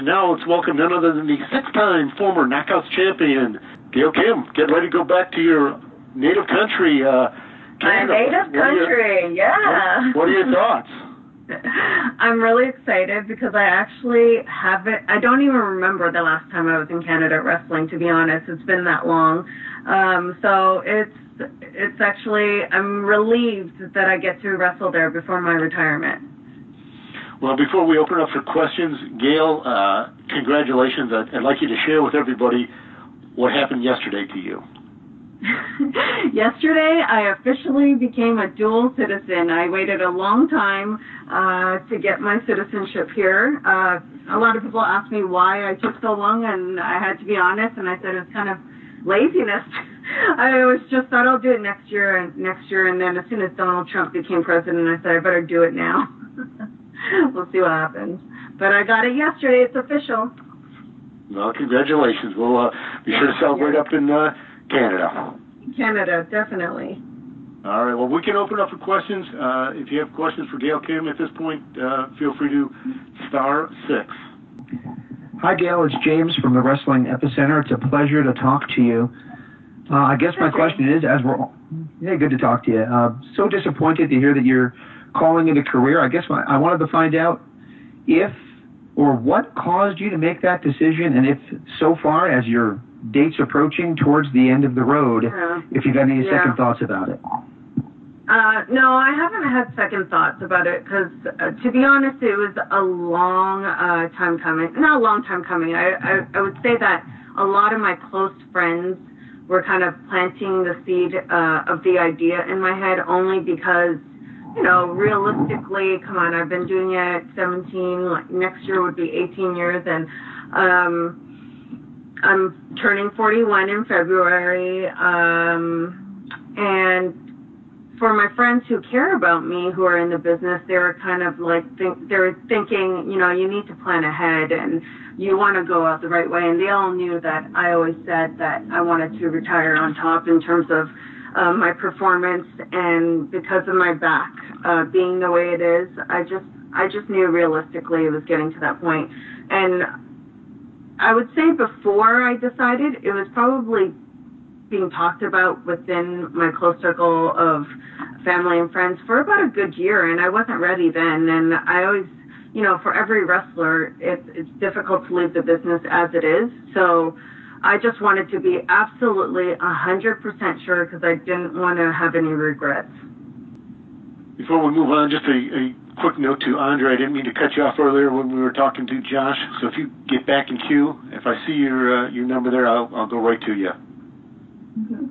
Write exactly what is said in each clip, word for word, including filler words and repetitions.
Now let's welcome none other than the six-time former Knockouts champion, Gail Kim. Get ready to go back to your native country, uh, Canada. My native country, your, yeah. What, what are your thoughts? I'm really excited because I actually haven't, I don't even remember the last time I was in Canada wrestling, to be honest. It's been that long. Um, so it's, it's actually, I'm relieved that I get to wrestle there before my retirement. Well, before we open up for questions, Gail, uh, congratulations. I'd, I'd like you to share with everybody what happened yesterday to you. Yesterday, I officially became a dual citizen. I waited a long time uh, to get my citizenship here. Uh, a lot of people ask me why I took so long, and I had to be honest, and I said it was kind of laziness. I was just thought I'll do it next year and next year, and then as soon as Donald Trump became president, I said I better do it now. We'll see what happens. But I got it yesterday. It's official. Well, congratulations. We'll uh, be yeah, sure to celebrate yeah. up in uh, Canada. Canada, definitely. All right. Well, we can open up for questions. Uh, if you have questions for Gail Kim at this point, uh, feel free to star six. Hi, Gail. It's James from the Wrestling Epicenter. It's a pleasure to talk to you. Uh, I guess my question is, as we're all, hey, good to talk to you. Uh, so disappointed to hear that you're calling it a career. I guess my, I wanted to find out if or what caused you to make that decision, and if so far as your date's approaching towards the end of the road, yeah. if you've had any yeah. second thoughts about it. Uh, no, I haven't had second thoughts about it because, uh, to be honest, it was a long uh, time coming. Not a long time coming. I, I, I would say that a lot of my close friends were kind of planting the seed uh, of the idea in my head only because, you know, realistically, come on, I've been doing it seventeen, like next year would be eighteen years, and um, I'm turning forty-one in February, um, and for my friends who care about me, who are in the business, they were kind of like, think, they were thinking, you know, you need to plan ahead and you want to go out the right way. And they all knew that I always said that I wanted to retire on top in terms of um, my performance, and because of my back uh, being the way it is, I just, I just knew realistically it was getting to that point. And I would say before I decided, it was probably being talked about within my close circle of family and friends for about a good year, and I wasn't ready then. And I always, you know, for every wrestler, it's it's difficult to leave the business as it is. So I just wanted to be absolutely one hundred percent sure because I didn't want to have any regrets. Before we move on, just a, a quick note to Andre. I didn't mean to cut you off earlier when we were talking to Josh. So if you get back in queue, if I see your uh, your number there, I'll I'll go right to you. Mm-hmm.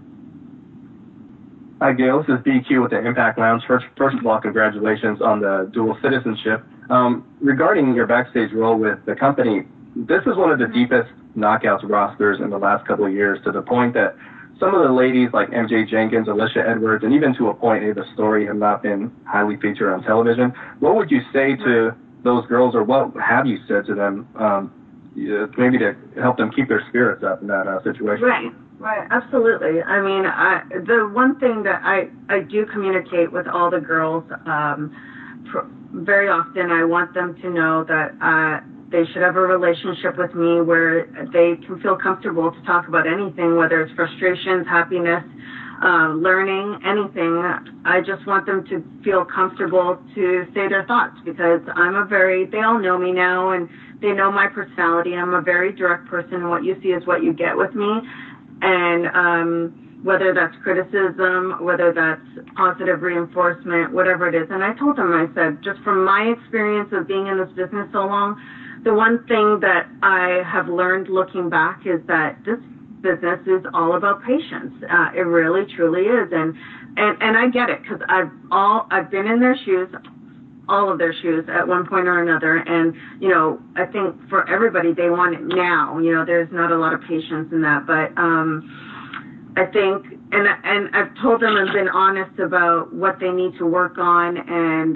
Hi, Gail. This is B Q with the Impact Lounge. First, first of all, congratulations on the dual citizenship. Um, regarding your backstage role with the company, this is one of the mm-hmm. deepest Knockouts rosters in the last couple of years, to the point that some of the ladies like M J Jenkins, Alicia Edwards, and even to a point, Ava Story have not been highly featured on television. What would you say to those girls, or what have you said to them, um, maybe to help them keep their spirits up in that uh, situation? Right. Right, absolutely. I mean, I, the one thing that I, I do communicate with all the girls, um, pr- very often I want them to know that uh, they should have a relationship with me where they can feel comfortable to talk about anything, whether it's frustrations, happiness, uh, learning, anything. I just want them to feel comfortable to say their thoughts, because I'm a very, they all know me now and they know my personality. I'm a very direct person. What you see is what you get with me. And um, whether that's criticism, whether that's positive reinforcement, whatever it is. And I told them, I said, just from my experience of being in this business so long, the one thing that I have learned looking back is that this business is all about patience. Uh, it really, truly is. And, and, and I get it, because I've all, I've been in their shoes, all of their shoes at one point or another. And, you know, I think for everybody, they want it now. You know, there's not a lot of patience in that. But um, I think, and, and I've told them and been honest about what they need to work on. And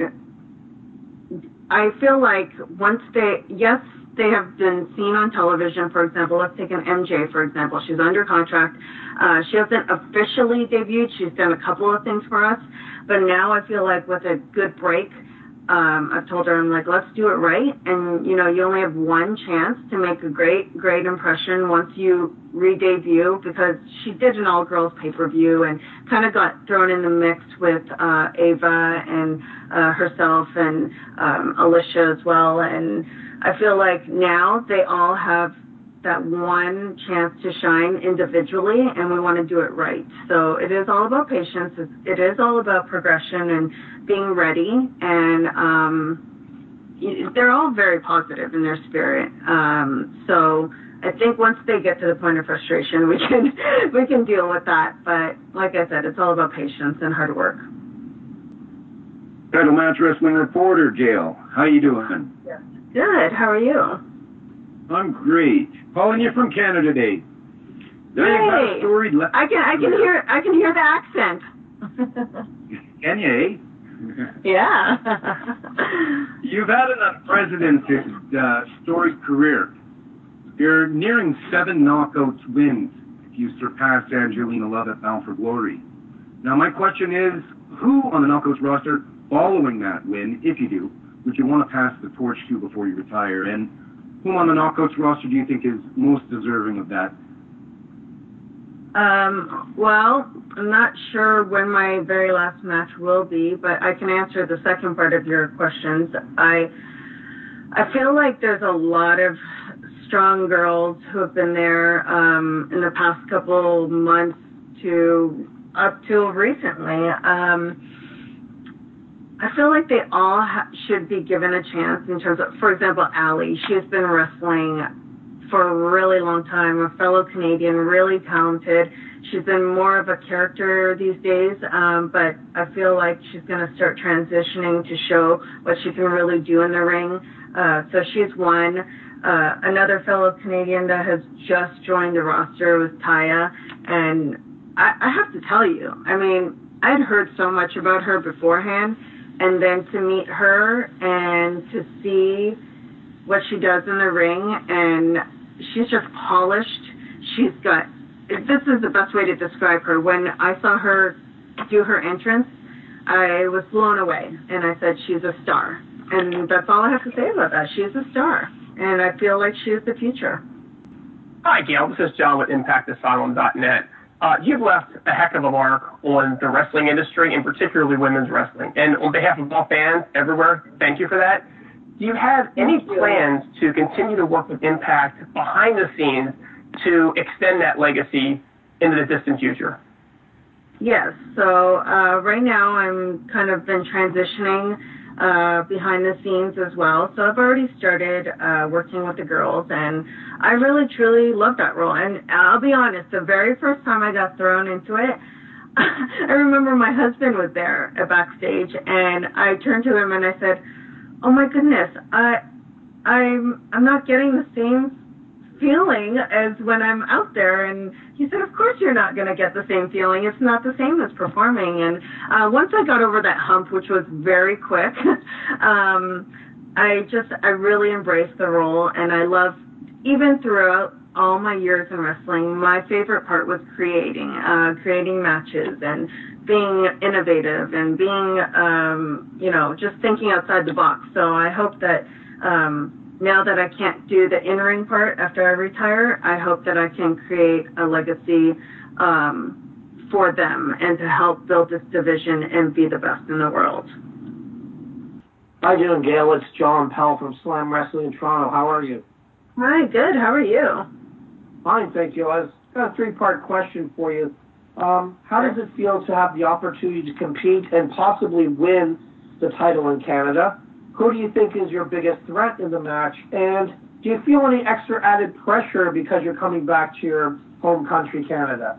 I feel like once they, yes, they have been seen on television, for example. Let's take an M J, for example. She's under contract. Uh, she hasn't officially debuted. She's done a couple of things for us. But now I feel like with a good break, um, I've told her, I'm like, let's do it right. And, you know, you only have one chance to make a great, great impression once you re-debut, because she did an all-girls pay-per-view and kind of got thrown in the mix with uh, Ava and uh, herself and um, Alicia as well. And I feel like now they all have that one chance to shine individually, and we want to do it right. So it is all about patience. It is all about progression and being ready. And um, they're all very positive in their spirit. Um, so I think once they get to the point of frustration, we can we can deal with that. But like I said, it's all about patience and hard work. Title Match Wrestling reporter, Gail. How you doing? Yeah. Good. How are you? I'm great. Calling you from Canada today. Now you've got a story left. I can I can hear I can hear the accent. Can you, eh? Yeah. You've had an unprecedented uh, storied career. You're nearing seven knockouts wins if you surpassed Angelina Love at Bound for Glory. Now my question is, who on the Knockouts roster following that win, if you do, would you want to pass the torch to before you retire? And whom on the Knockouts roster do you think is most deserving of that? Um, well, I'm not sure when my very last match will be, but I can answer the second part of your questions. I I feel like there's a lot of strong girls who have been there um, in the past couple months to up till recently. Um, I feel like they all ha- should be given a chance in terms of, for example, Allie. She's been wrestling for a really long time, a fellow Canadian, really talented. She's been more of a character these days, um, but I feel like she's going to start transitioning to show what she can really do in the ring. Uh, so she's one. Uh, another fellow Canadian that has just joined the roster was Taya, and I, I have to tell you, I mean, I'd heard so much about her beforehand, and then to meet her and to see what she does in the ring, and she's just polished. She's got, this is the best way to describe her. When I saw her do her entrance, I was blown away, and I said, she's a star. And that's all I have to say about that. She's a star, and I feel like she's the future. Hi, Gail. This is John with Impact Asylum dot net. Uh, you've left a heck of a mark on the wrestling industry, and particularly women's wrestling. And on behalf of all fans everywhere, thank you for that. Do you have any plans to continue to work with Impact behind the scenes to extend that legacy into the distant future? Yes. So uh, right now I'm kind of been transitioning uh, behind the scenes as well. So I've already started uh, working with the girls, and I really, truly love that role. And I'll be honest, the very first time I got thrown into it, I remember my husband was there at backstage, and I turned to him and I said, oh my goodness, I, I'm, I'm not getting the same feeling as when I'm out there. And he said, of course you're not going to get the same feeling. It's not the same as performing. And uh, once I got over that hump, which was very quick, um, I just, I really embraced the role. And I love, even throughout all my years in wrestling, my favorite part was creating, uh, creating matches and being innovative and being, um, you know, just thinking outside the box. So I hope that um, now that I can't do the in-ring part after I retire, I hope that I can create a legacy um, for them and to help build this division and be the best in the world. How you doing, Gail? It's John Pell from Slam Wrestling in Toronto. How are you? Hi, good. How are you? Fine, thank you. I've got a three-part question for you. Um, how does it feel to have the opportunity to compete and possibly win the title in Canada? Who do you think is your biggest threat in the match? And do you feel any extra added pressure because you're coming back to your home country, Canada?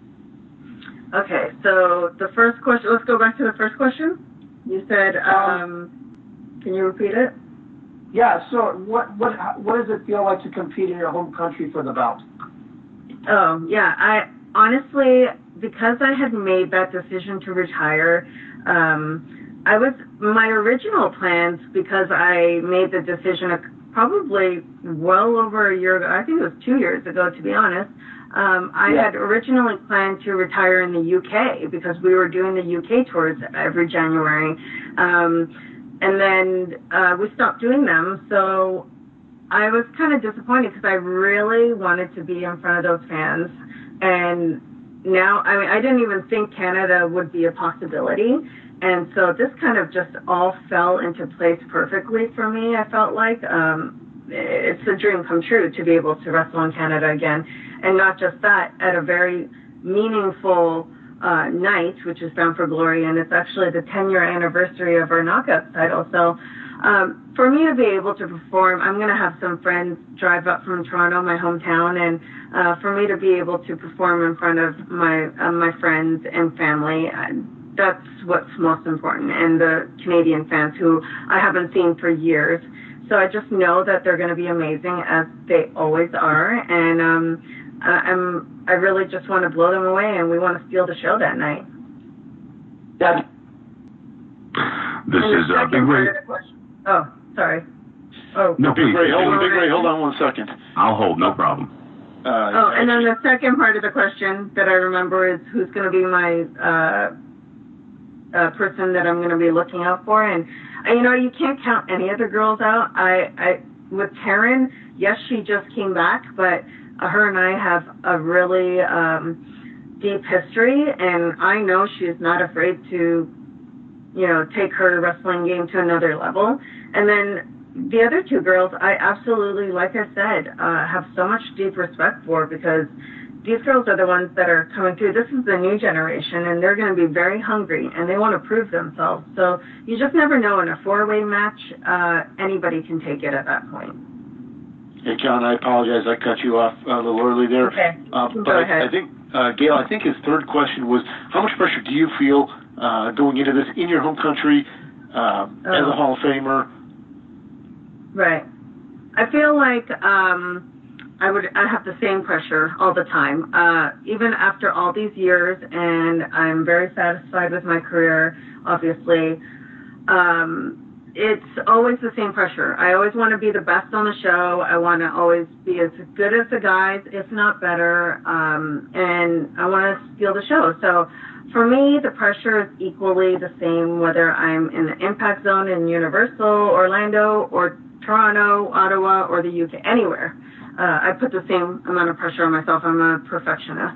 Okay, so the first question, let's go back to the first question. You said, um, um, can you repeat it? Yeah, so what, what, what does it feel like to compete in your home country for the belt? Oh, yeah, I honestly, because I had made that decision to retire, um, I was, my original plans, because I made the decision probably well over a year ago, I think it was two years ago, to be honest, um, I yeah. had originally planned to retire in the U K because we were doing the U K tours every January. Um, and then uh, we stopped doing them. So I was kind of disappointed because I really wanted to be in front of those fans. And now, I mean, I didn't even think Canada would be a possibility. And so this kind of just all fell into place perfectly for me, I felt like. Um, it's a dream come true to be able to wrestle in Canada again. And not just that, at a very meaningful uh, night, which is Bound for Glory, and it's actually the ten-year anniversary of our Knockouts title. So um, for me to be able to perform, I'm going to have some friends drive up from Toronto, my hometown, and uh, for me to be able to perform in front of my uh, my friends and family, uh, that's what's most important, and the Canadian fans who I haven't seen for years. So I just know that they're going to be amazing, as they always are, and um, I'm I really just want to blow them away, and we want to steal the show that night. That this and is uh, Big Ray. Oh, sorry. Oh, no, Big please. Ray, hold, Big Ray, hold on one second. I'll hold, no problem. Uh, oh, and then the second part of the question that I remember is who's going to be my uh, uh, person that I'm going to be looking out for. And, uh, you know, you can't count any of the girls out. I, I with Taryn, yes, she just came back, but uh, her and I have a really um, deep history, and I know she's not afraid to, you know, take her wrestling game to another level. And then the other two girls, I absolutely, like I said, uh, have so much deep respect for, because these girls are the ones that are coming through. This is the new generation, and they're going to be very hungry, and they want to prove themselves. So you just never know. In a four-way match, uh, anybody can take it at that point. Hey, John, I apologize. I cut you off a little early there. Okay. Uh, Go but ahead. I, I think, uh, Gail, I think his third question was, how much pressure do you feel uh, going into this in your home country uh, oh. as a Hall of Famer? Right. I feel like um, I would I have the same pressure all the time, uh, even after all these years, and I'm very satisfied with my career, obviously. Um, it's always the same pressure. I always want to be the best on the show. I want to always be as good as the guys, if not better, um, and I want to steal the show. So for me, the pressure is equally the same, whether I'm in the Impact Zone in Universal, Orlando, or Toronto, Ottawa, or the U K, anywhere. Uh, I put the same amount of pressure on myself. I'm a perfectionist.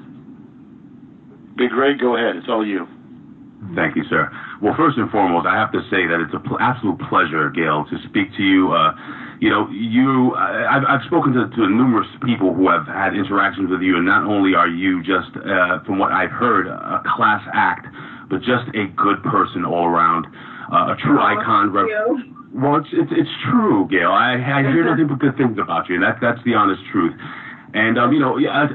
Big Ray, go ahead. It's all you. Thank you, sir. Well, first and foremost, I have to say that it's an pl- absolute pleasure, Gail, to speak to you. Uh, you know, you. I, I've, I've spoken to, to numerous people who have had interactions with you, and not only are you just, uh, from what I've heard, a class act, but just a good person all around, uh, a true oh, icon. Thank you. Well, it's, it's it's true, Gail. I I hear nothing but good things about you, and that that's the honest truth. And um, you know, a,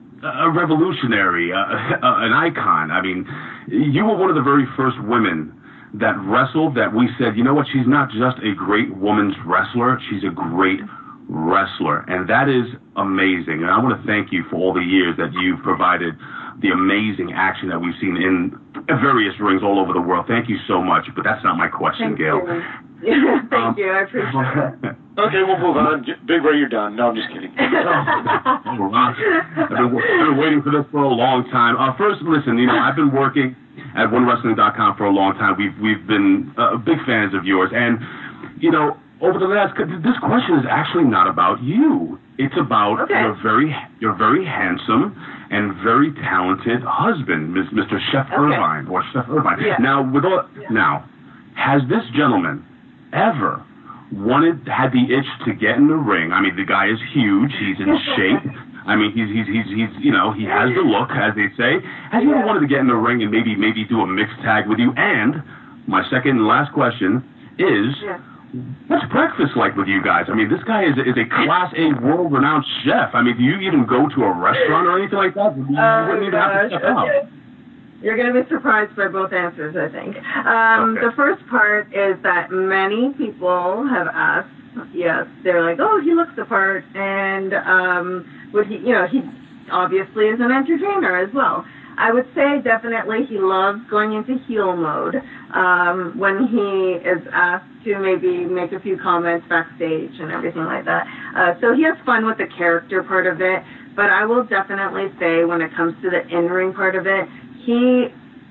a revolutionary, uh, an icon. I mean, you were one of the very first women that wrestled that we said, you know what? She's not just a great women's wrestler; she's a great wrestler, and that is amazing. And I want to thank you for all the years that you've provided the amazing action that we've seen in various rings all over the world. Thank you so much. But that's not my question, Thank Gail. You. Yeah, thank um, you. I appreciate it. Okay, we'll move on. Big Ray, you're done. No, I'm just kidding. oh, I've, been, I've been waiting for this for a long time. Uh, first, listen, you know, I've been working at one wrestling dot com for a long time. We've we've been uh, big fans of yours, and you know, over the last, this question is actually not about you. It's about okay. your very your very handsome and very talented husband, Mister Chef okay. Irvine or Chef Irvine. Yeah. Now, with all yeah. now, has this gentleman ever wanted, had the itch to get in the ring? I mean, the guy is huge. He's in shape. I mean, he's, he's, he's, he's, you know, he has the look, as they say. Has he yeah. ever wanted to get in the ring and maybe, maybe do a mixed tag with you? And my second and last question is, yeah. what's breakfast like with you guys? I mean, this guy is, is a Class A world-renowned chef. I mean, do you even go to a restaurant or anything like that? You oh, wouldn't even gosh. have to step okay. out. You're going to be surprised by both answers, I think. Um, okay. The first part is that many people have asked, yes, they're like, oh, he looks the part, and um, would he, you know, he obviously is an entertainer as well. I would say definitely he loves going into heel mode um, when he is asked to maybe make a few comments backstage and everything like that. Uh, so he has fun with the character part of it, but I will definitely say when it comes to the in-ring part of it, he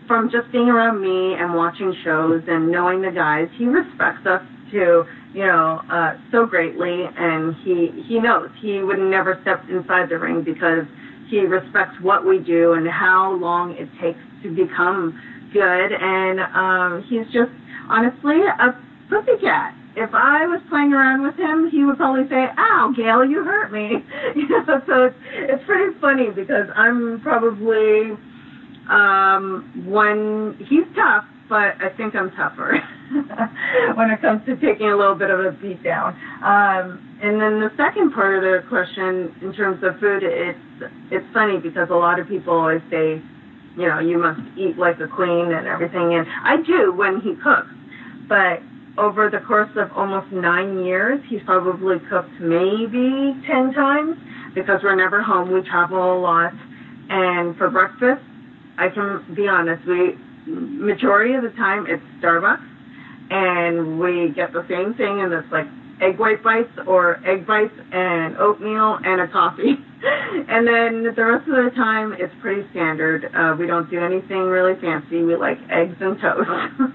from just being around me and watching shows and knowing the guys, he respects us too, you know, uh, so greatly, and he he knows he would never step inside the ring because he respects what we do and how long it takes to become good, and um, he's just honestly a pussycat. If I was playing around with him, he would probably say, "Ow, Gail, you hurt me." You know, so it's it's pretty funny because I'm probably um, when he's tough, but I think I'm tougher when it comes to taking a little bit of a beat down. Um, and then the second part of the question, in terms of food, it's it's funny because a lot of people always say, you know, you must eat like a queen and everything, and I do when he cooks, but over the course of almost nine years, he's probably cooked maybe ten times because we're never home. We travel a lot. And for breakfast, I can be honest, we, majority of the time, it's Starbucks. And we get the same thing, and it's like egg white bites or egg bites and oatmeal and a coffee. And then the rest of the time, it's pretty standard. Uh, we don't do anything really fancy. We like eggs and toast.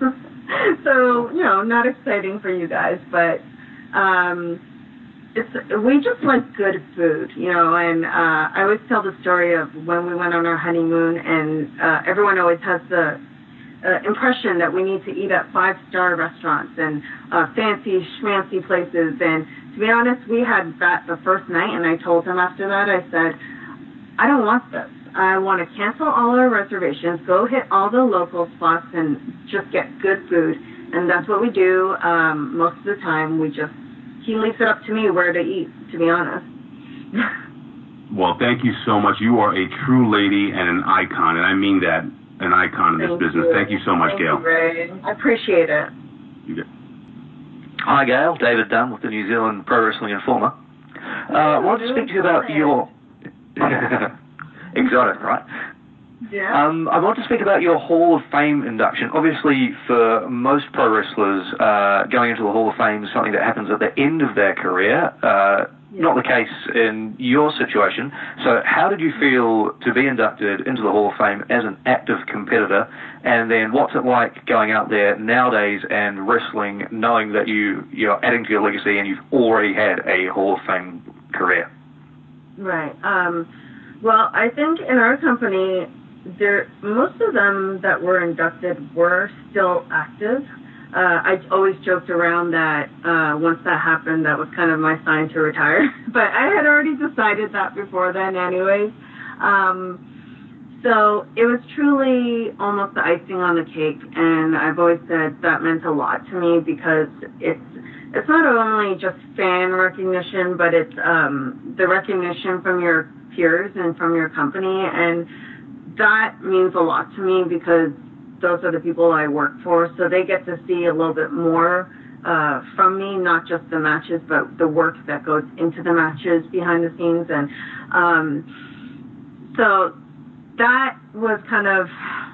So, you know, not exciting for you guys, but um, it's we just like good food, you know, and uh, I always tell the story of when we went on our honeymoon, and uh, everyone always has the uh, impression that we need to eat at five-star restaurants and uh, fancy, schmancy places, and to be honest, we had that the first night, and I told him after that, I said, I don't want this. I want to cancel all our reservations, go hit all the local spots, and just get good food. And that's what we do. Um, most of the time, we just, he leaves it up to me where to eat, to be honest. Well, thank you so much. You are a true lady and an icon, and I mean that, an icon in this Thank business. You. Thank you so much, Thank Gail. You, Ray. I appreciate it. You get- Hi, Gail. David Dunn with the New Zealand Pro Wrestling Informer. Uh, I wanted to speak to you about your... Exotic, right? Yeah. Um, I want to speak about your Hall of Fame induction. Obviously, for most pro wrestlers, uh, going into the Hall of Fame is something that happens at the end of their career. Uh, yeah. Not the case in your situation. So how did you feel to be inducted into the Hall of Fame as an active competitor? And then what's it like going out there nowadays and wrestling, knowing that you, you're adding to your legacy and you've already had a Hall of Fame career? Right. Um, well, I think in our company, there most of them that were inducted were still active. Uh, I always joked around that uh, once that happened, that was kind of my sign to retire. But I had already decided that before then anyways. Um, so it was truly almost the icing on the cake. And I've always said that meant a lot to me because it's it's not only just fan recognition, but it's um, the recognition from your peers and from your company. And that means a lot to me because those are the people I work for, so they get to see a little bit more uh, from me, not just the matches, but the work that goes into the matches behind the scenes. And um, so that was kind of,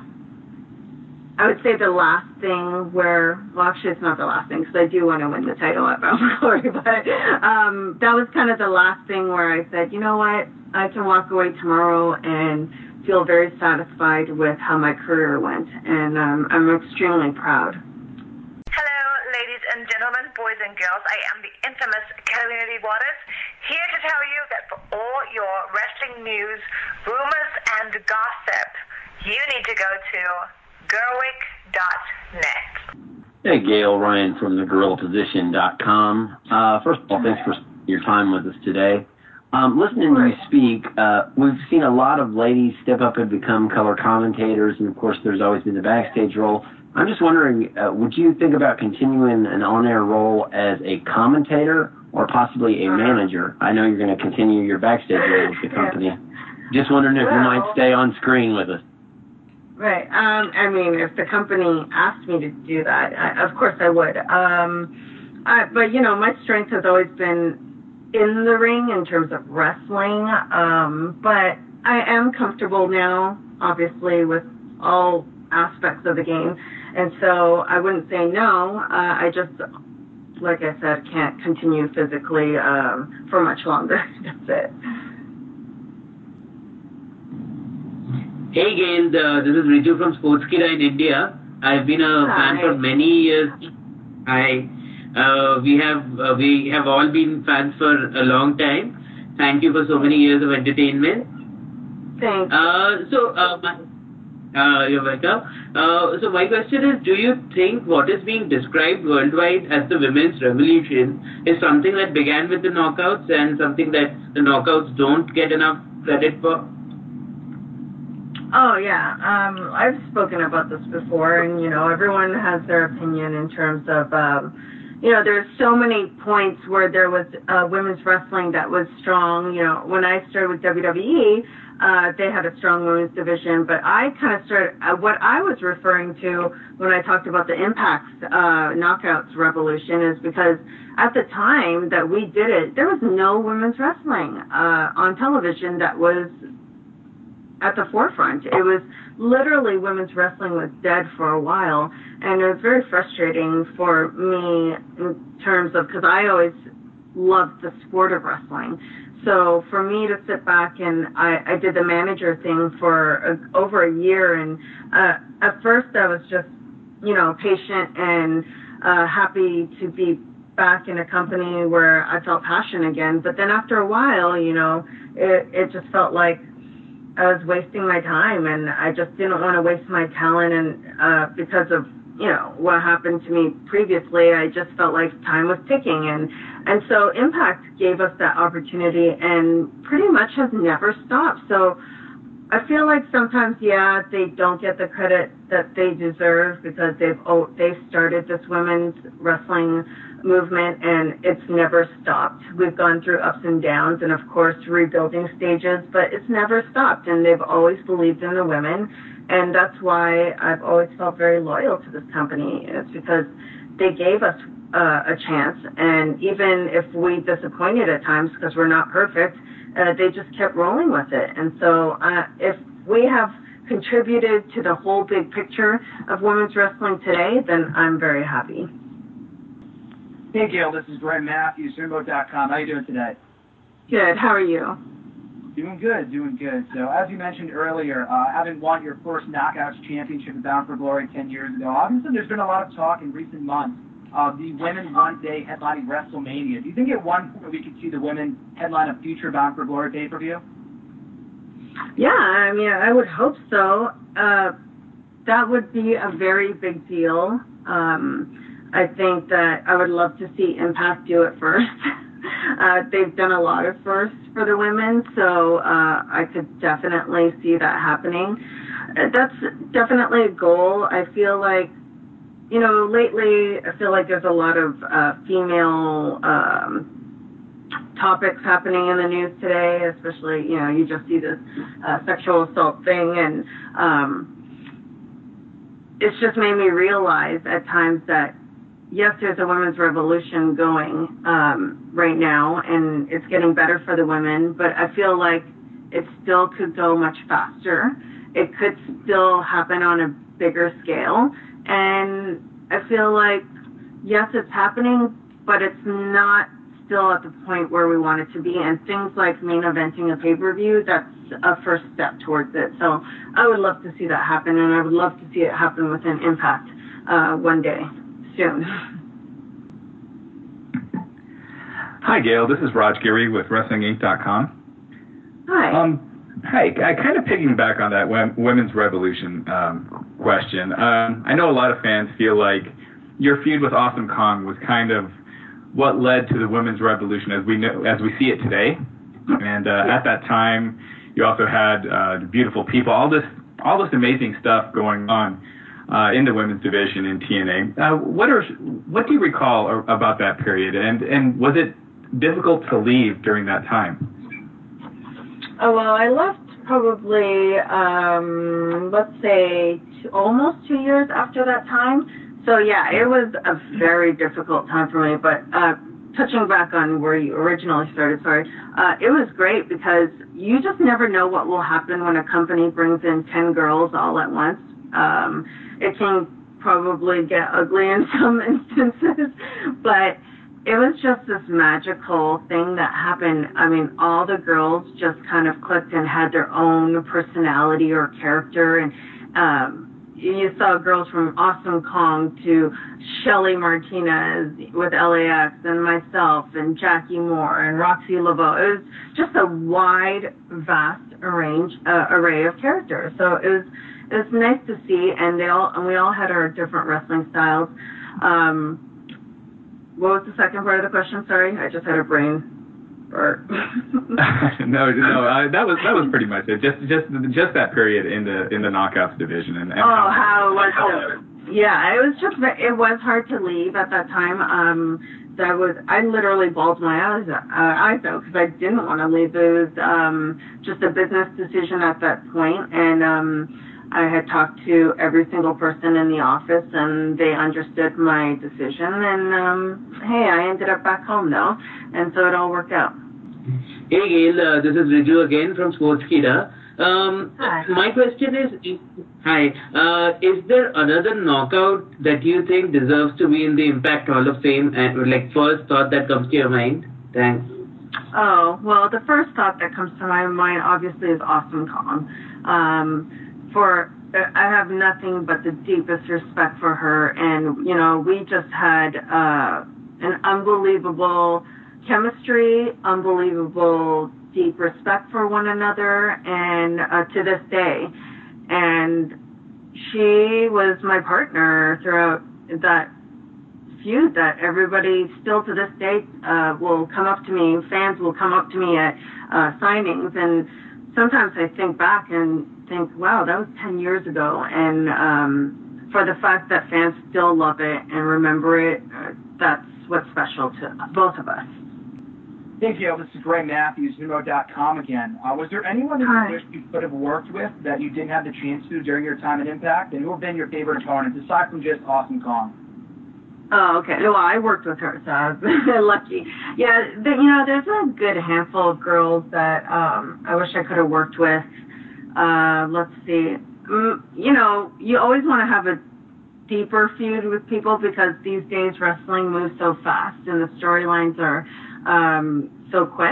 I would say, the last thing where, well, actually it's not the last thing because I do want to win the title at Bound for Glory, but um, that was kind of the last thing where I said, you know what, I can walk away tomorrow and feel very satisfied with how my career went, and um, I'm extremely proud. Hello, ladies and gentlemen, boys and girls. I am the infamous Carolina Waters, here to tell you that for all your wrestling news, rumors, and gossip, you need to go to Gerwick dot net. Hey, Gail, Ryan from the gorilla position dot com. Uh, first of all, thanks for your time with us today. Um, listening to you speak, uh, we've seen a lot of ladies step up and become color commentators, and of course there's always been the backstage role. I'm just wondering, uh, would you think about continuing an on-air role as a commentator or possibly a manager? I know you're going to continue your backstage role with the company. Yeah. Just wondering if well, you might stay on screen with us. Right. Um, I mean, if the company asked me to do that, I, of course I would. Um, I, but, you know, my strength has always been in the ring in terms of wrestling, um, but I am comfortable now, obviously, with all aspects of the game, and so I wouldn't say no. Uh, I just, like I said, can't continue physically um, for much longer. That's it. Hey Gail, uh, this is Riju from Sportskida in India. I've been a Hi. fan for many years. Hi. Uh, we have uh, we have all been fans for a long time. Thank you for so many years of entertainment. Thanks. Uh, so, uh, my, uh, you're welcome. Uh, so my question is, do you think what is being described worldwide as the women's revolution is something that began with the knockouts and something that the knockouts don't get enough credit for? Oh yeah, um, I've spoken about this before, and you know, everyone has their opinion in terms of, um, you know, there's so many points where there was uh, women's wrestling that was strong. You know, when I started with W W E, uh, they had a strong women's division, but I kind of started, uh, what I was referring to when I talked about the Impact's uh, Knockouts revolution is because at the time that we did it, there was no women's wrestling uh, on television that was at the forefront. It was literally women's wrestling was dead for a while, and it was very frustrating for me in terms of, because I always loved the sport of wrestling. So for me to sit back and I, I did the manager thing for a, over a year, and uh, at first I was just, you know, patient and uh, happy to be back in a company where I felt passion again. But then after a while, you know, it, it just felt like I was wasting my time, and I just didn't want to waste my talent. And uh, because of, you know, what happened to me previously, I just felt like time was ticking. And, and so Impact gave us that opportunity and pretty much has never stopped. So I feel like sometimes, yeah, they don't get the credit that they deserve because they've, oh, they started this women's wrestling movement, and it's never stopped. We've gone through ups and downs and, of course, rebuilding stages, but it's never stopped, and they've always believed in the women, and that's why I've always felt very loyal to this company. It's because they gave us uh, a chance, and even if we disappointed at times because we're not perfect, uh, they just kept rolling with it. And so uh, if we have contributed to the whole big picture of women's wrestling today, then I'm very happy. Hey, Gail, this is Brent Matthews, Simbo dot com. How you doing today? Good. How are you? Doing good, doing good. So, as you mentioned earlier, uh, having won your first Knockouts Championship at Bound for Glory ten years ago, obviously there's been a lot of talk in recent months of the women one-day headlining WrestleMania. Do you think at one point we could see the women headline a future Bound for Glory pay-per-view? Yeah, I mean, I would hope so. Uh, that would be a very big deal. Um, I think that I would love to see Impact do it first. uh, they've done a lot of firsts for the women, so uh, I could definitely see that happening. Uh, that's definitely a goal. I feel like, you know, lately I feel like there's a lot of uh, female um, topics happening in the news today, especially, you know, you just see this uh, sexual assault thing, and um, it's just made me realize at times that yes, there's a women's revolution going um, right now, and it's getting better for the women, but I feel like it still could go much faster. It could still happen on a bigger scale, and I feel like, yes, it's happening, but it's not still at the point where we want it to be, and things like main eventing a pay-per-view, that's a first step towards it. So I would love to see that happen, and I would love to see it happen within Impact uh, one day. Soon. Hi, Gail. This is Raj Giri with Wrestling Inc dot com. Hi. Um, hi. I kind of piggyback on that women's revolution um, question. Um, I know a lot of fans feel like your feud with Awesome Kong was kind of what led to the women's revolution as we know, as we see it today. And uh, yeah. At that time, you also had uh, the Beautiful People, all this, all this amazing stuff going on. Uh, in the women's division in T N A. Uh, what are what do you recall ar- about that period, and and was it difficult to leave during that time? Oh, well, I left probably um, let's say two, almost two years after that time. So yeah, it was a very difficult time for me. But uh, touching back on where you originally started, sorry, uh, it was great because you just never know what will happen when a company brings in ten girls all at once. Um, it can probably get ugly in some instances, but it was just this magical thing that happened. I mean, all the girls just kind of clicked and had their own personality or character. And um, you saw girls from Awesome Kong to Shelly Martinez with L A X and myself and Jackie Moore and Roxy Laveau. It was just a wide, vast arrange, uh, array of characters. So it was it was nice to see, and they all and we all had our different wrestling styles. Um, what was the second part of the question? Sorry, I just had a brain fart. no, no, uh, that was that was pretty much it. Just just just that period in the in the knockouts division and, and oh, how, how it was. The, yeah, it was just it was hard to leave at that time. Um, that was I literally bawled my eyes uh, eyes out because I didn't want to leave. It was um, just a business decision at that point, and um, I had talked to every single person in the office, and they understood my decision. And um, hey, I ended up back home though, and so it all worked out. Hey Gail, uh, this is Riju again from Sportskeeda. Um, hi. My question is, is hi, uh, is there another knockout that you think deserves to be in the Impact Hall of Fame? And like first thought that comes to your mind? Thanks. Oh well, the first thought that comes to my mind obviously is Awesome Kong. Um, for I have nothing but the deepest respect for her, and you know we just had uh, an unbelievable chemistry, unbelievable deep respect for one another, and uh, to this day. And she was my partner throughout that feud that everybody still to this day uh, will come up to me, fans will come up to me at uh, signings, and sometimes I think back and think, wow, that was ten years ago, and um, for the fact that fans still love it and remember it, uh, that's what's special to both of us. Hey, Gail, this is Gray Matthews, Numo dot com again. Uh, was there anyone that Hi. you wish you could have worked with that you didn't have the chance to during your time at Impact? And who have been your favorite opponents, aside from just Awesome Kong? Oh, okay. Well, I worked with her, so I was lucky. Yeah, the, you know, there's a good handful of girls that um, I wish I could have worked with. Uh, let's see. Mm, you know, you always want to have a deeper feud with people because these days wrestling moves so fast and the storylines are um, so quick.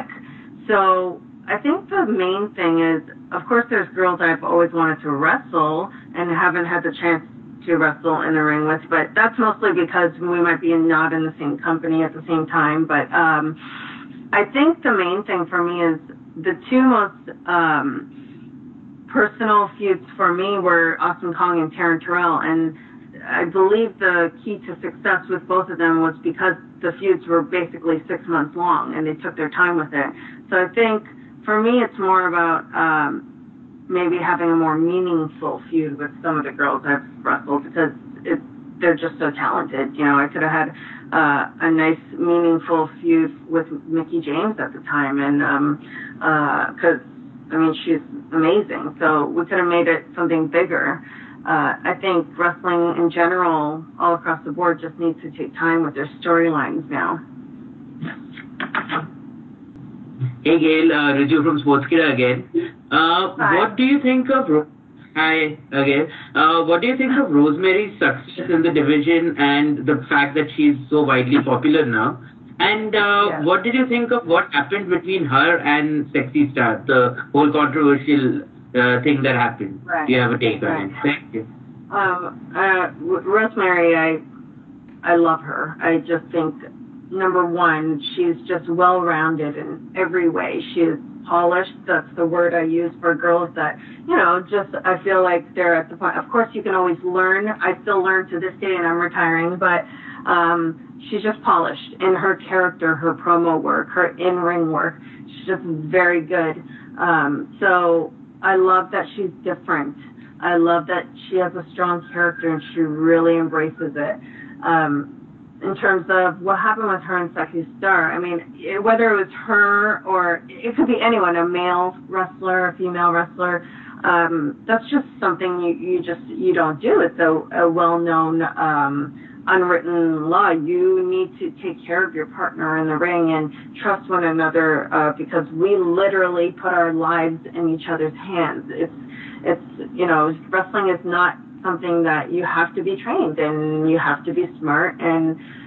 So I think the main thing is, of course, there's girls I've always wanted to wrestle and haven't had the chance to wrestle in the ring with, but that's mostly because we might be not in the same company at the same time. But um, I think the main thing for me is the two most um, personal feuds for me were Awesome Kong and Taryn Terrell, and I believe the key to success with both of them was because the feuds were basically six months long and they took their time with it. So I think for me it's more about um, maybe having a more meaningful feud with some of the girls I've wrestled because it, they're just so talented. You know, I could have had uh, a nice, meaningful feud with Mickie James at the time, and um, uh 'cause I mean, she's amazing. So we could have made it something bigger. Uh, I think wrestling in general, all across the board, just needs to take time with their storylines now. Hey Gail, uh, Riju from Sportskeeda again. Uh, what do you think of Ro- Hi again. Uh, what do you think of Rosemary's success in the division and the fact that she's so widely popular now? And uh, yes. what did you think of what happened between her and Sexy Star, the whole controversial uh, thing that happened? Right. Do you have a take right. on it? Thank you. Um, uh, Rosemary, I I love her. I just think, number one, she's just well-rounded in every way. She is polished. That's the word I use for girls that, you know, just I feel like they're at the point. Of course, you can always learn. I still learn to this day, and I'm retiring, but um, she's just polished in her character, her promo work, her in-ring work. She's just very good. Um, so I love that she's different. I love that she has a strong character and she really embraces it. Um, in terms of what happened with her and Sexy Star, I mean, it, whether it was her or it could be anyone, a male wrestler, a female wrestler, um, that's just something you, you just, you don't do. It's a, a well-known, um, unwritten law. You need to take care of your partner in the ring and trust one another, uh, because we literally put our lives in each other's hands. It's, it's, you know, wrestling is not something that you have to be trained and you have to be smart, and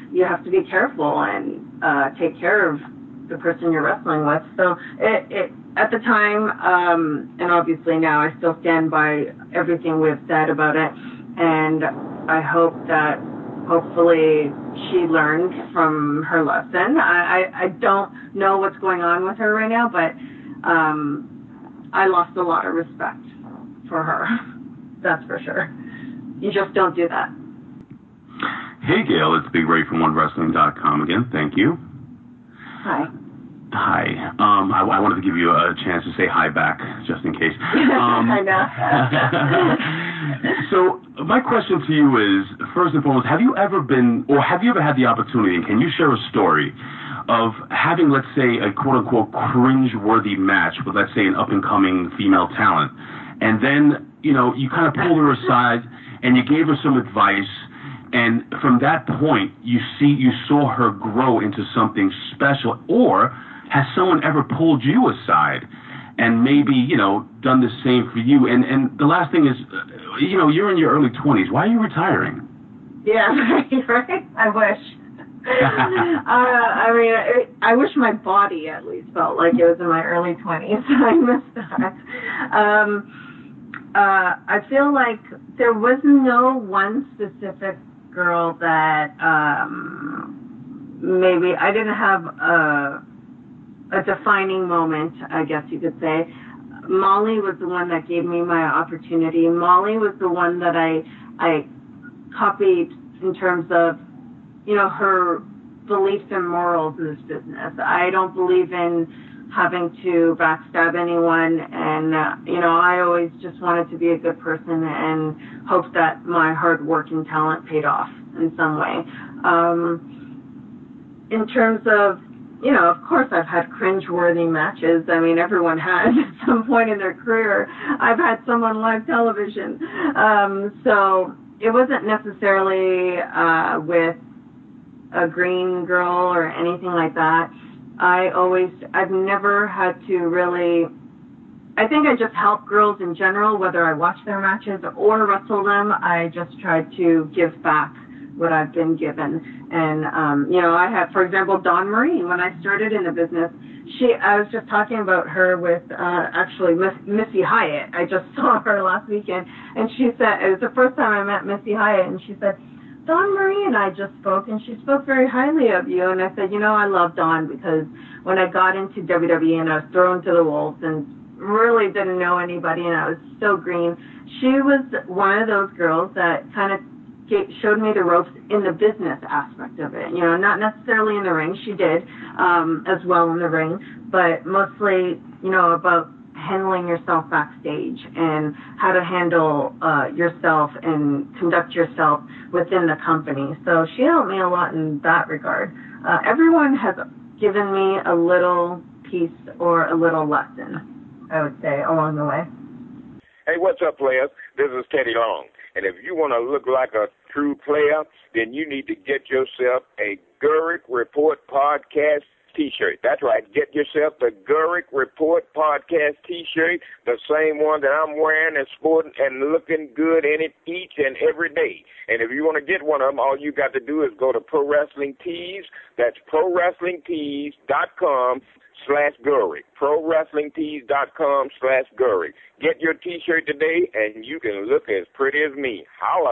you have to be careful and uh, take care of the person you're wrestling with. So it, it at the time, um, and obviously now, I still stand by everything we've said about it, and I hope that hopefully she learned from her lesson. I, I, I don't know what's going on with her right now, but um, I lost a lot of respect for her. That's for sure. You just don't do that. Hey, Gail, it's Big Ray from One Wrestling dot com again. Thank you. Hi. Hi. Um, I, I wanted to give you a chance to say hi back, just in case. Um, I know. So my question to you is, first and foremost, have you ever been, or have you ever had the opportunity, and can you share a story of having, let's say, a quote-unquote cringe-worthy match with, let's say, an up-and-coming female talent, and then, you know, you kind of pulled her aside and you gave her some advice, and from that point, you see, you saw her grow into something special? Or has someone ever pulled you aside and maybe, you know, done the same for you? And and the last thing is, you know, you're in your early twenties. Why are you retiring? Yeah, right, right? I wish. uh, I mean, I, I wish my body at least felt like it was in my early twenties. I miss that. Um, uh, I feel like there was no one specific girl that um, maybe I didn't have a, a defining moment, I guess you could say. Molly was the one that gave me my opportunity. Molly was the one that I I copied in terms of, you know, her beliefs and morals in this business. I don't believe in having to backstab anyone, and uh, you know, I always just wanted to be a good person and hope that my hard work and talent paid off in some way. Um, in terms of, you know, of course I've had cringe-worthy matches. I mean, everyone has at some point in their career. I've had some on live television. Um, so it wasn't necessarily uh, with a green girl or anything like that. I always, I've never had to really, I think I just help girls in general, whether I watch their matches or wrestle them. I just try to give back what I've been given. And, um, you know, I had, for example, Dawn Marie, when I started in the business, she, I was just talking about her with, uh, actually Miss, Missy Hyatt. I just saw her last weekend, and she said, it was the first time I met Missy Hyatt, and she said, Dawn Marie and I just spoke, and she spoke very highly of you. And I said, you know, I love Dawn because when I got into W W E and I was thrown to the wolves and really didn't know anybody and I was so green, she was one of those girls that kind of showed me the ropes in the business aspect of it. You know, not necessarily in the ring. She did um, as well in the ring, but mostly, you know, about handling yourself backstage and how to handle uh, yourself and conduct yourself within the company. So she helped me a lot in that regard. Uh, everyone has given me a little piece or a little lesson, I would say, along the way. Hey, what's up, players? This is Teddy Long. And if you want to look like a true player, then you need to get yourself a Gurrick Report Podcast T-shirt. That's right. Get yourself the Gurrick Report Podcast T-shirt, the same one that I'm wearing and sporting and looking good in it each and every day. And if you want to get one of them, all you got to do is go to Pro Wrestling Tees. That's pro wrestling tees dot com slash Gurrick. pro wrestling tees dot com slash Gurrick. Get your T-shirt today, and you can look as pretty as me. Holla.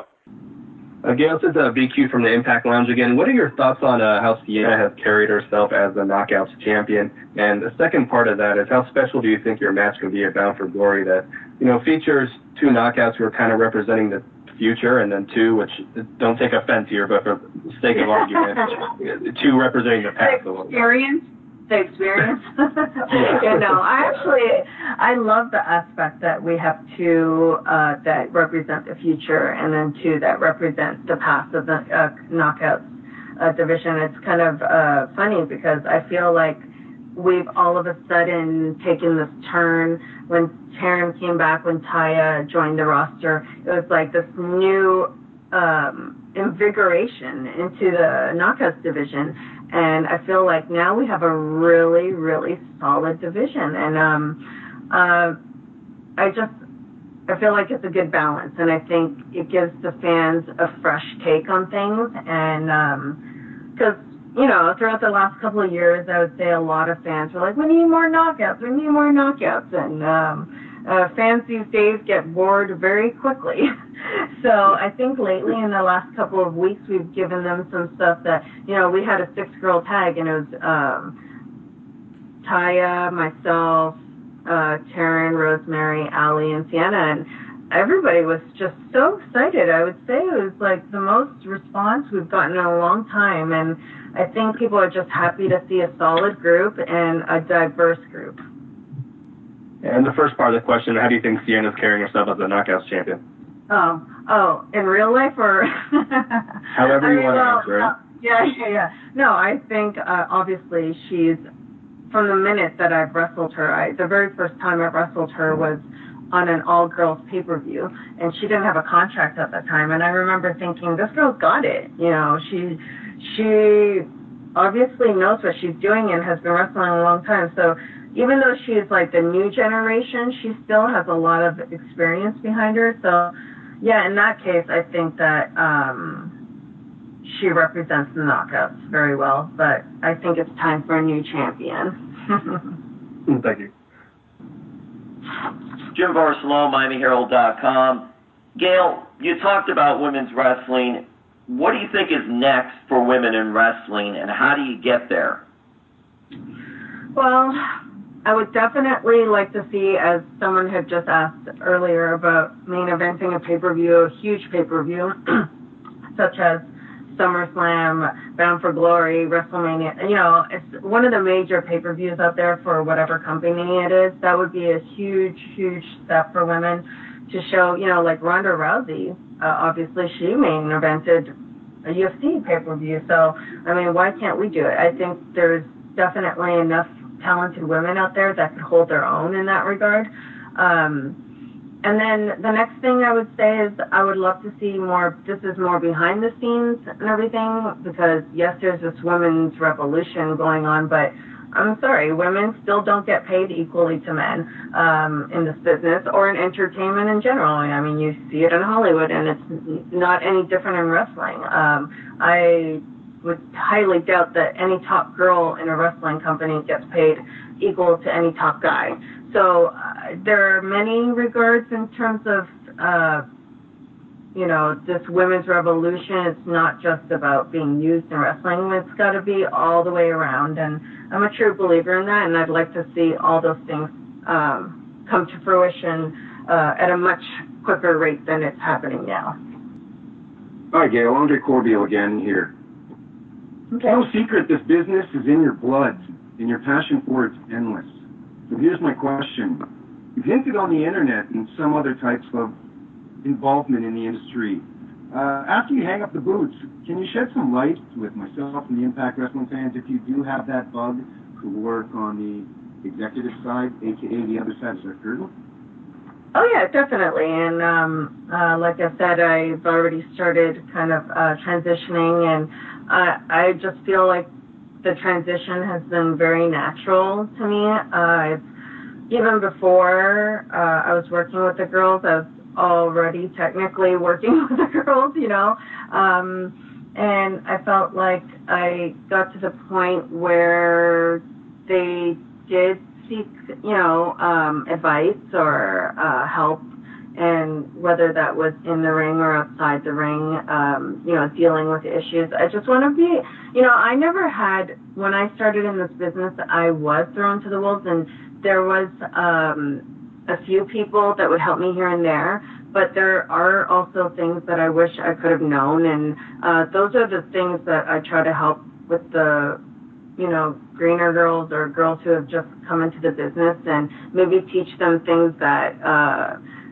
Uh, Gail, this is uh, B Q from the Impact Lounge again. What are your thoughts on uh, how Sienna has carried herself as the Knockouts champion? And the second part of that is, how special do you think your match can be at Bound for Glory that, you know, features two Knockouts who are kind of representing the future, and then two, which, don't take offense here, but for the sake of argument, two representing the past. The experience. The experience. yeah, no, I actually, I love the aspect that we have two uh, that represent the future and then two that represent the past of the uh, Knockouts uh, division. It's kind of uh, funny because I feel like we've all of a sudden taken this turn. When Taryn came back, when Taya joined the roster, it was like this new um, invigoration into the Knockouts division. And I feel like now we have a really, really solid division. And um, uh, I just, I feel like it's a good balance. And I think it gives the fans a fresh take on things. And um, because, you know, throughout the last couple of years, I would say a lot of fans were like, we need more knockouts, we need more knockouts. And um, uh, fans these days get bored very quickly. So I think lately in the last couple of weeks, we've given them some stuff that, you know, we had a six-girl tag, and it was um, Taya, myself, uh, Taryn, Rosemary, Allie, and Sienna, and everybody was just so excited. I would say it was like the most response we've gotten in a long time, and I think people are just happy to see a solid group and a diverse group. And the first part of the question, how do you think Sienna's carrying herself as a Knockouts champion? Oh, oh, in real life or? However I you mean, want well, to answer it. Uh, yeah, yeah, yeah. No, I think uh, obviously she's, from the minute that I've wrestled her, I, the very first time I wrestled her was on an all-girls pay-per-view, and she didn't have a contract at the time, and I remember thinking, this girl's got it. You know, she, she obviously knows what she's doing and has been wrestling a long time, so even though she's like the new generation, she still has a lot of experience behind her, so yeah, in that case, I think that um, she represents the Knockouts very well, but I think it's time for a new champion. Thank you. Jim Barcelona, Miami Herald dot com. Gail, you talked about women's wrestling. What do you think is next for women in wrestling, and how do you get there? Well, I would definitely like to see, as someone had just asked earlier about main eventing a pay-per-view, a huge pay-per-view, such as SummerSlam, Bound for Glory, WrestleMania. You know, it's one of the major pay-per-views out there for whatever company it is. That would be a huge, huge step for women to show, you know, like Ronda Rousey. Uh, obviously, she main evented a U F C pay-per-view. So, I mean, why can't we do it? I think there's definitely enough talented women out there that could hold their own in that regard. Um, and then the next thing I would say is I would love to see more, this is more behind the scenes and everything, because yes, there's this women's revolution going on, but I'm sorry, women still don't get paid equally to men um, in this business or in entertainment in general. I mean, you see it in Hollywood, and it's not any different in wrestling. Um, I would highly doubt that any top girl in a wrestling company gets paid equal to any top guy. So uh, there are many regards in terms of, uh, you know, this women's revolution. It's not just about being used in wrestling. It's got to be all the way around. And I'm a true believer in that, and I'd like to see all those things um, come to fruition uh, at a much quicker rate than it's happening now. Hi, Gail. Andre Corbeil again here. Okay. No secret, this business is in your blood, and your passion for it's endless. So here's my question. You've hinted on the internet and some other types of involvement in the industry. Uh, after you hang up the boots, can you shed some light with myself and the Impact Wrestling fans if you do have that bug to work on the executive side, aka the other side of the curtain? Oh yeah, definitely. And um, uh, like I said, I've already started kind of uh, transitioning, and uh, I just feel like the transition has been very natural to me. Uh, it's, even before uh, I was working with the girls, I was already technically working with the girls, you know. Um, and I felt like I got to the point where they did seek, you know, um, advice or uh, help, and whether that was in the ring or outside the ring, um, you know, dealing with issues. I just want to be, you know, I never had, when I started in this business, I was thrown to the wolves, and there was um, a few people that would help me here and there, but there are also things that I wish I could have known, and uh, those are the things that I try to help with the, you know, greener girls or girls who have just come into the business, and maybe teach them things that uh,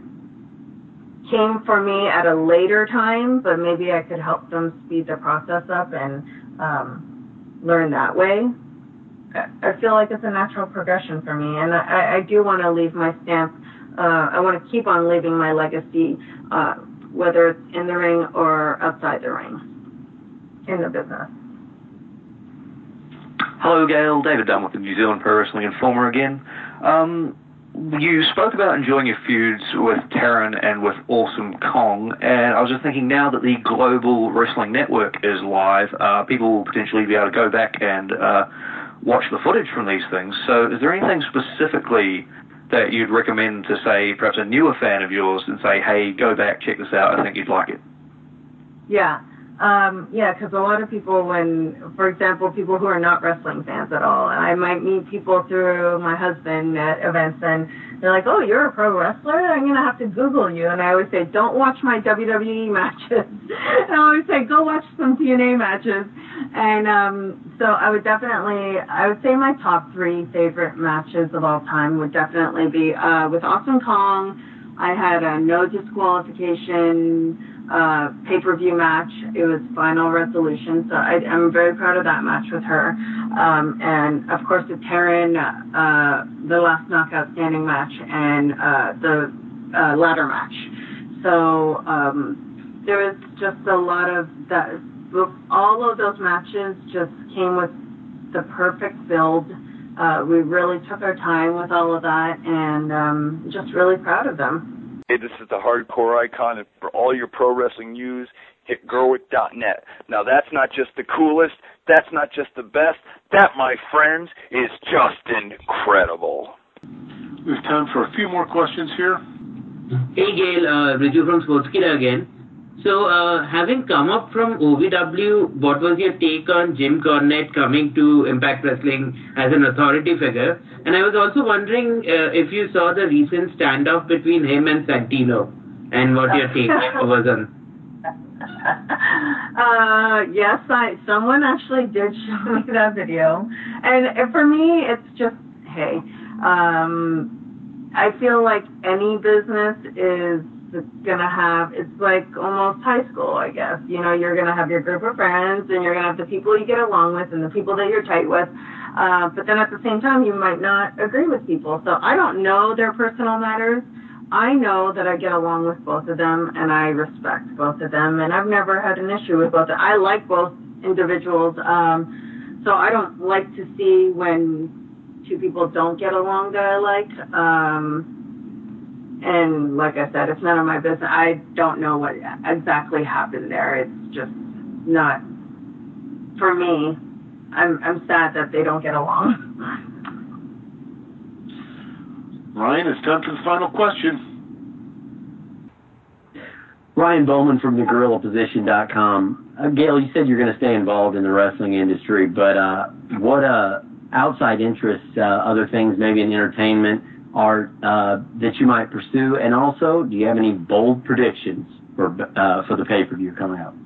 came for me at a later time, but maybe I could help them speed the process up and um, learn that way. I feel like it's a natural progression for me, and I, I do want to leave my stamp. Uh, I want to keep on leaving my legacy, uh, whether it's in the ring or outside the ring, in the business. Hello, Gail. David Dunn with the New Zealand Pro Wrestling Informer again. Um, you spoke about enjoying your feuds with Taryn and with Awesome Kong, and I was just thinking now that the Global Wrestling Network is live, uh, people will potentially be able to go back and uh, watch the footage from these things. So is there anything specifically that you'd recommend to, say, perhaps a newer fan of yours and say, hey, go back, check this out, I think you'd like it? Yeah. Um, yeah, because a lot of people, when, for example, people who are not wrestling fans at all, I might meet people through my husband at events, and they're like, oh, you're a pro wrestler? I'm going to have to Google you. And I always say, don't watch my W W E matches. And I always say, go watch some T N A matches. And um, so I would definitely, I would say my top three favorite matches of all time would definitely be uh, with Awesome Kong. I had a no disqualification uh, pay-per-view match. It was Final Resolution, so I, I'm very proud of that match with her. Um, and, of course, with Taryn, uh, the last knockout standing match, and uh, the uh, ladder match. So um, there was just a lot of that. All of those matches just came with the perfect build. Uh, we really took our time with all of that, and um, just really proud of them. Hey, this is the Hardcore Icon, and for all your pro wrestling news, hit Gerwick dot net. Now, that's not just the coolest, that's not just the best, that, my friends, is just incredible. We have time for a few more questions here. Hey, Gail, uh, Riju from Sportskeeda again. So, uh, having come up from O V W, what was your take on Jim Cornette coming to Impact Wrestling as an authority figure? And I was also wondering uh, if you saw the recent standoff between him and Santino, and what your take was on. Uh, yes, I. Someone actually did show me that video, and for me, it's just hey. Um, I feel like any business is gonna have, it's like almost high school, I guess. You know, you're gonna have your group of friends, and you're gonna have the people you get along with and the people that you're tight with. Uh, but then at the same time, you might not agree with people. So I don't know their personal matters. I know that I get along with both of them, and I respect both of them, and I've never had an issue with both. I like both individuals, um, so I don't like to see when two people don't get along that I like. Um, And like I said, it's none of my business. I don't know what exactly happened there. It's just not, for me, I'm I'm sad that they don't get along. Ryan, it's time for the final question. Ryan Bowman from the gorilla position dot com. Uh, Gail, you said you're going to stay involved in the wrestling industry, but uh, what uh, outside interests, uh, other things, maybe in entertainment, art, uh, that you might pursue? And also, do you have any bold predictions for uh, for the pay-per-view coming up?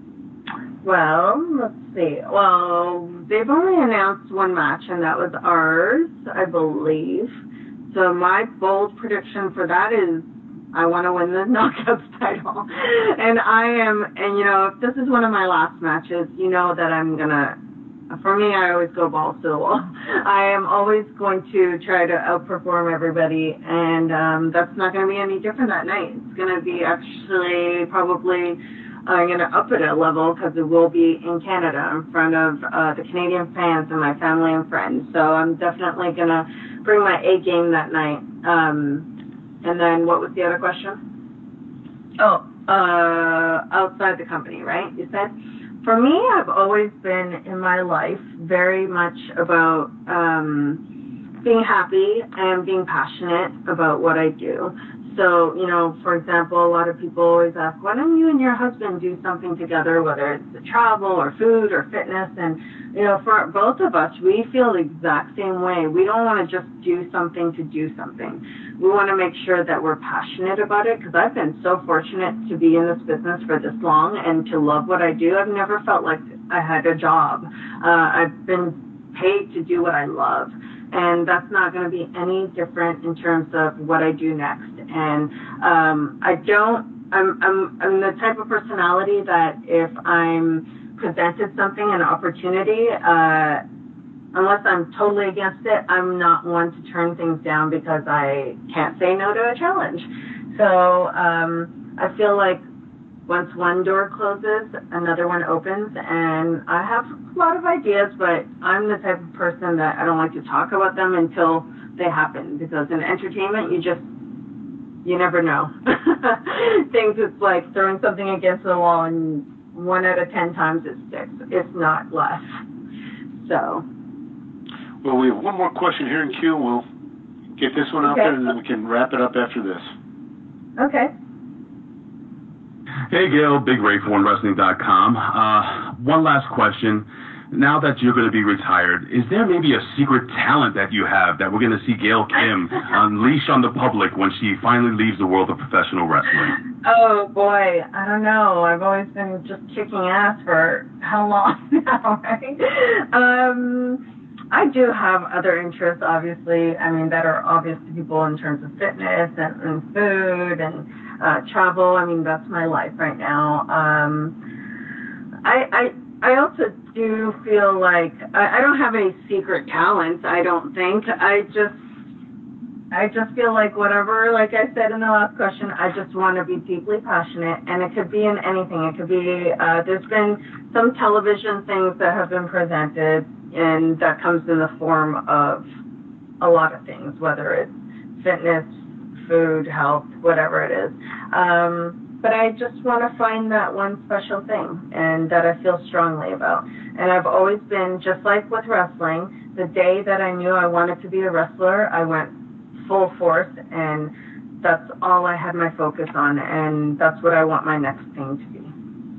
Well, let's see. Well, they've only announced one match, and that was ours, I believe. So my bold prediction for that is I want to win the Knockouts title. And I am, and you know, if this is one of my last matches, you know that I'm going to, for me, I always go balls to the wall. I am always going to try to outperform everybody, and um, that's not going to be any different that night. It's going to be actually probably, I'm going to up it a level because it will be in Canada in front of uh, the Canadian fans and my family and friends. So I'm definitely going to bring my A game that night. Um, and then what was the other question? Oh, uh, outside the company, right? You said? For me, I've always been in my life very much about um, being happy and being passionate about what I do. So, you know, for example, a lot of people always ask, why don't you and your husband do something together, whether it's travel or food or fitness? And, you know, for both of us, we feel the exact same way. We don't want to just do something to do something. We want to make sure that we're passionate about it, because I've been so fortunate to be in this business for this long and to love what I do. I've never felt like I had a job. Uh, I've been paid to do what I love. And that's not going to be any different in terms of what I do next. And um, I don't, I'm, I'm, I'm the type of personality that if I'm presented something, an opportunity, uh, unless I'm totally against it, I'm not one to turn things down because I can't say no to a challenge. So um, I feel like once one door closes, another one opens, and I have a lot of ideas, but I'm the type of person that I don't like to talk about them until they happen, because in entertainment, you just, you never know. Things, it's like throwing something against the wall, and one out of ten times it sticks, if not less. So. Well, we have one more question here in queue, and we'll get this one out okay. there, and then we can wrap it up after this. Okay. Hey, Gail, Big Ray for one wrestling dot com. Uh, one last question. Now that you're going to be retired, is there maybe a secret talent that you have that we're going to see Gail Kim unleash on the public when she finally leaves the world of professional wrestling? Oh, boy. I don't know. I've always been just kicking ass for how long now, right? Um, I do have other interests, obviously. I mean, that are obvious to people in terms of fitness and, and food and uh, travel. I mean, that's my life right now. Um, I, I I also do feel like I, I don't have any secret talents, I don't think. I just I just feel like whatever, like I said in the last question, I just want to be deeply passionate, and it could be in anything. It could be, uh, there's been some television things that have been presented, and that comes in the form of a lot of things, whether it's fitness, food, health, whatever it is. Um, but I just want to find that one special thing, and that I feel strongly about. And I've always been, just like with wrestling, the day that I knew I wanted to be a wrestler, I went full force, and that's all I had my focus on, and that's what I want my next thing to be.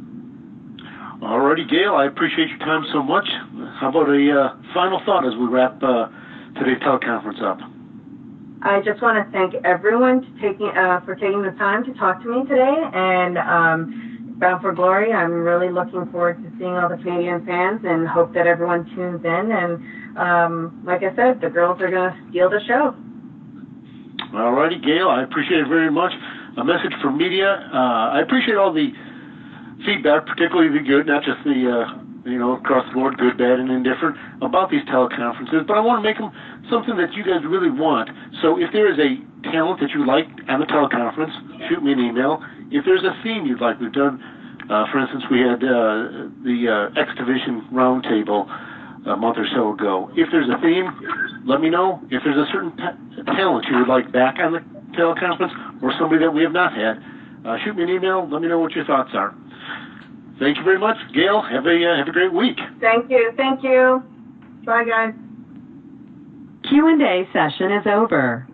Alrighty, Gail, I appreciate your time so much. How about a uh, final thought as we wrap uh, today's teleconference up? I just want to thank everyone to taking, uh, for taking the time to talk to me today, and um, Bound for Glory, I'm really looking forward to seeing all the Canadian fans, and hope that everyone tunes in, and um, like I said, the girls are going to steal the show. Alrighty, Gail, I appreciate it very much. A message from media. Uh, I appreciate all the feedback, particularly the good, not just the, uh, you know, across the board, good, bad, and indifferent, about these teleconferences, but I want to make them something that you guys really want. So if there is a talent that you like on the teleconference, shoot me an email. If there's a theme you'd like, we've done, uh, for instance, we had uh, the uh, X Division Roundtable a month or so ago. If there's a theme, let me know. If there's a certain t- talent you would like back on the teleconference, or somebody that we have not had, uh, shoot me an email. Let me know what your thoughts are. Thank you very much, Gail. Have a uh, have a great week. Thank you. Thank you. Bye, guys. Q and A session is over.